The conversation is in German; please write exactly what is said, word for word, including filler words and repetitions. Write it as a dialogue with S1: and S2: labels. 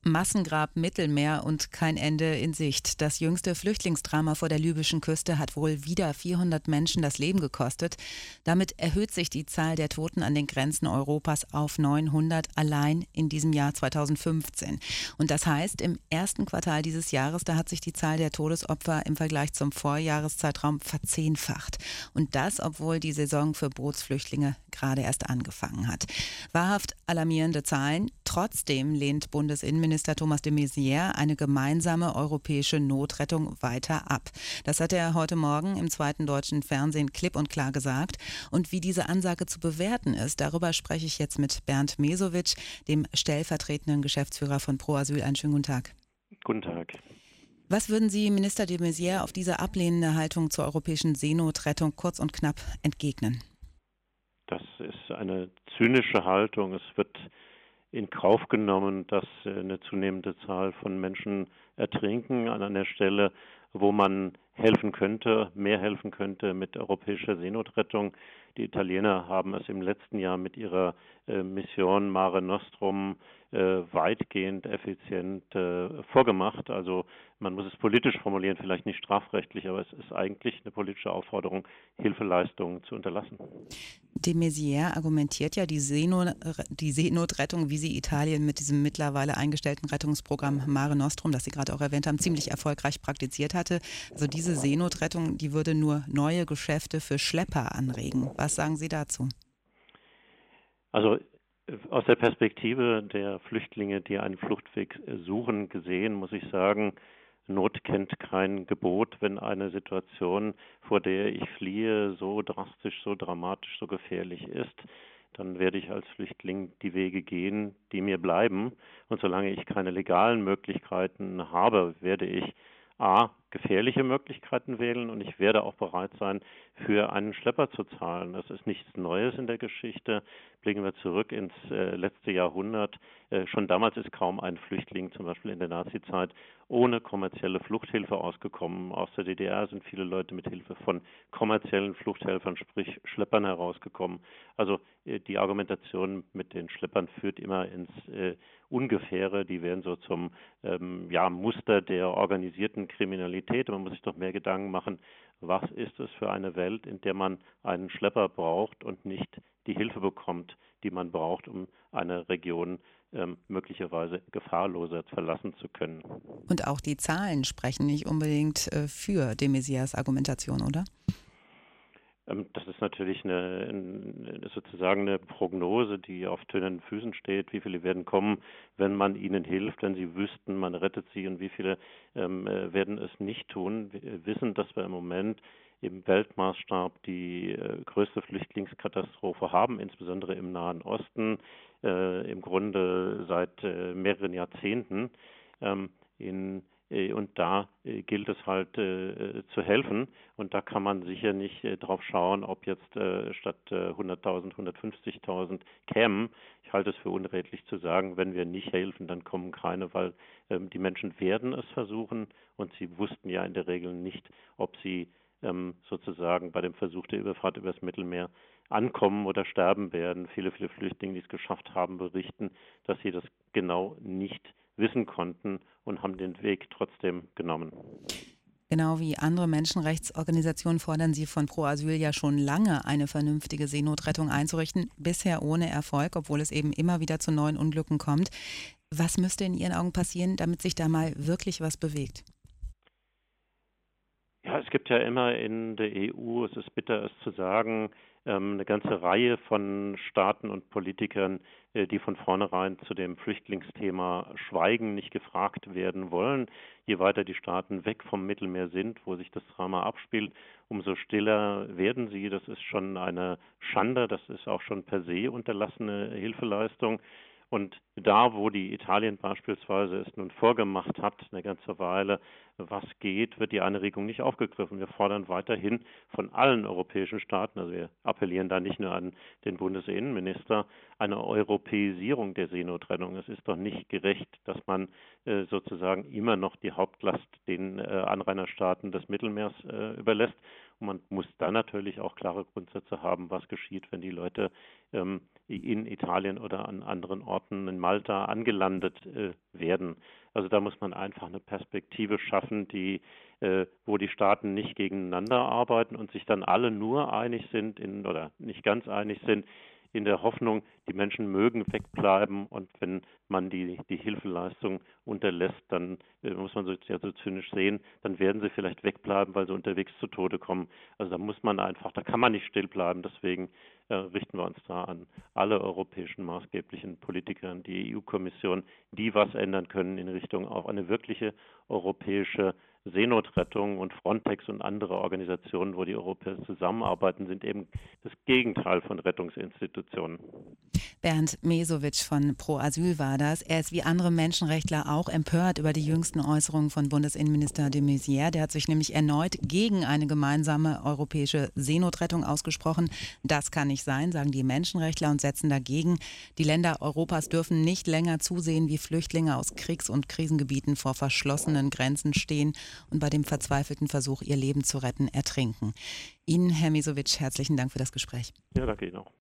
S1: Massengrab Mittelmeer und kein Ende in Sicht. Das jüngste Flüchtlingsdrama vor der libyschen Küste hat wohl wieder vierhundert Menschen das Leben gekostet. Damit erhöht sich die Zahl der Toten an den Grenzen Europas auf neunhundert allein in diesem Jahr zweitausendfünfzehn. Und das heißt, im ersten Quartal dieses Jahres, da hat sich die Zahl der Todesopfer im Vergleich zum Vorjahreszeitraum verzehnfacht. Und das, obwohl die Saison für Bootsflüchtlinge gerade erst angefangen hat. Wahrhaft alarmierende Zahlen. Trotzdem lehnt Bundesinnenminister Thomas de Maizière eine gemeinsame europäische Notrettung weiter ab. Das hat er heute Morgen im zweiten deutschen Fernsehen klipp und klar gesagt. Und wie diese Ansage zu bewerten ist, darüber spreche ich jetzt mit Bernd Mesowitsch, dem stellvertretenden Geschäftsführer von Pro Asyl. Einen schönen guten Tag.
S2: Guten Tag.
S1: Was würden Sie Minister de Maizière auf diese ablehnende Haltung zur europäischen Seenotrettung kurz und knapp entgegnen?
S2: Das ist eine zynische Haltung. Es wird in Kauf genommen, dass eine zunehmende Zahl von Menschen ertrinken an einer Stelle, wo man helfen könnte, mehr helfen könnte mit europäischer Seenotrettung. Die Italiener haben es im letzten Jahr mit ihrer äh, Mission Mare Nostrum äh, weitgehend effizient äh, vorgemacht. Also man muss es politisch formulieren, vielleicht nicht strafrechtlich, aber es ist eigentlich eine politische Aufforderung, Hilfeleistungen zu unterlassen.
S1: De Maizière argumentiert ja, die, Seenot, die Seenotrettung, wie sie Italien mit diesem mittlerweile eingestellten Rettungsprogramm Mare Nostrum, das Sie gerade auch erwähnt haben, ziemlich erfolgreich praktiziert hatte. Also diese Seenotrettung, die würde nur neue Geschäfte für Schlepper anregen. Was sagen Sie dazu?
S2: Also aus der Perspektive der Flüchtlinge, die einen Fluchtweg suchen, gesehen, muss ich sagen, Not kennt kein Gebot. Wenn eine Situation, vor der ich fliehe, so drastisch, so dramatisch, so gefährlich ist, dann werde ich als Flüchtling die Wege gehen, die mir bleiben. Und solange ich keine legalen Möglichkeiten habe, werde ich a. gefährliche Möglichkeiten wählen und ich werde auch bereit sein, für einen Schlepper zu zahlen. Das ist nichts Neues in der Geschichte. Blicken wir zurück ins äh, letzte Jahrhundert. Äh, schon damals ist kaum ein Flüchtling, zum Beispiel in der Nazizeit, ohne kommerzielle Fluchthilfe ausgekommen. Aus der D D R sind viele Leute mit Hilfe von kommerziellen Fluchthelfern, sprich Schleppern, herausgekommen. Also äh, die Argumentation mit den Schleppern führt immer ins äh, Ungefähre. Die werden so zum ähm, ja, Muster der organisierten Kriminalität. Man muss sich doch mehr Gedanken machen, was ist es für eine Welt, in der man einen Schlepper braucht und nicht die Hilfe bekommt, die man braucht, um eine Region ähm, möglicherweise gefahrloser verlassen zu können.
S1: Und auch die Zahlen sprechen nicht unbedingt äh, für de Maizières Argumentation, oder?
S2: Das ist natürlich eine, sozusagen eine Prognose, die auf tönernen Füßen steht. Wie viele werden kommen, wenn man ihnen hilft, wenn sie wüssten, man rettet sie, und wie viele ähm, werden es nicht tun. Wir wissen, dass wir im Moment im Weltmaßstab die äh, größte Flüchtlingskatastrophe haben, insbesondere im Nahen Osten, äh, im Grunde seit äh, mehreren Jahrzehnten. Ähm, in Und da äh, gilt es halt äh, zu helfen. Und da kann man sicher nicht äh, drauf schauen, ob jetzt äh, statt äh, hunderttausend, hundertfünfzigtausend kämen. Ich halte es für unredlich zu sagen, wenn wir nicht helfen, dann kommen keine, weil ähm, die Menschen werden es versuchen. Und sie wussten ja in der Regel nicht, ob sie ähm, sozusagen bei dem Versuch der Überfahrt übers Mittelmeer ankommen oder sterben werden. Viele, viele Flüchtlinge, die es geschafft haben, berichten, dass sie das genau nicht wissen konnten und haben den Weg trotzdem genommen.
S1: Genau wie andere Menschenrechtsorganisationen fordern Sie von Pro Asyl ja schon lange, eine vernünftige Seenotrettung einzurichten. Bisher ohne Erfolg, obwohl es eben immer wieder zu neuen Unglücken kommt. Was müsste in Ihren Augen passieren, damit sich da mal wirklich was bewegt?
S2: Ja, es gibt ja immer in der E U, es ist bitter, es zu sagen, eine ganze Reihe von Staaten und Politikern, die von vornherein zu dem Flüchtlingsthema schweigen, nicht gefragt werden wollen. Je weiter die Staaten weg vom Mittelmeer sind, wo sich das Drama abspielt, umso stiller werden sie. Das ist schon eine Schande, das ist auch schon per se unterlassene Hilfeleistung. Und da, wo die Italien beispielsweise es nun vorgemacht hat, eine ganze Weile, was geht, wird die Anregung nicht aufgegriffen. Wir fordern weiterhin von allen europäischen Staaten, also wir appellieren da nicht nur an den Bundesinnenminister, eine Europäisierung der Seenotrettung. Es ist doch nicht gerecht, dass man äh, sozusagen immer noch die Hauptlast den äh, Anrainerstaaten des Mittelmeers äh, überlässt. Und man muss dann natürlich auch klare Grundsätze haben, was geschieht, wenn die Leute ähm, in Italien oder an anderen Orten in Malta angelandet äh, werden. Also da muss man einfach eine Perspektive schaffen, die, äh, wo die Staaten nicht gegeneinander arbeiten und sich dann alle nur einig sind in, oder nicht ganz einig sind, in der Hoffnung, die Menschen mögen wegbleiben, und wenn man die, die Hilfeleistung unterlässt, dann äh, muss man so, ja, so zynisch sehen, dann werden sie vielleicht wegbleiben, weil sie unterwegs zu Tode kommen. Also da muss man einfach, da kann man nicht still bleiben. Deswegen äh, richten wir uns da an alle europäischen maßgeblichen Politiker, an die E U-Kommission, die was ändern können in Richtung auch eine wirkliche europäische Seenotrettung, und Frontex und andere Organisationen, wo die Europäer zusammenarbeiten, sind eben das Gegenteil von Rettungsinstitutionen.
S1: Bernd Mesowitsch von Pro Asyl war das. Er ist wie andere Menschenrechtler auch empört über die jüngsten Äußerungen von Bundesinnenminister de Maizière. Der hat sich nämlich erneut gegen eine gemeinsame europäische Seenotrettung ausgesprochen. Das kann nicht sein, sagen die Menschenrechtler, und setzen dagegen. Die Länder Europas dürfen nicht länger zusehen, wie Flüchtlinge aus Kriegs- und Krisengebieten vor verschlossenen Grenzen stehen und bei dem verzweifelten Versuch, ihr Leben zu retten, ertrinken. Ihnen, Herr Mesowitsch, herzlichen Dank für das Gespräch.
S2: Ja, danke Ihnen auch.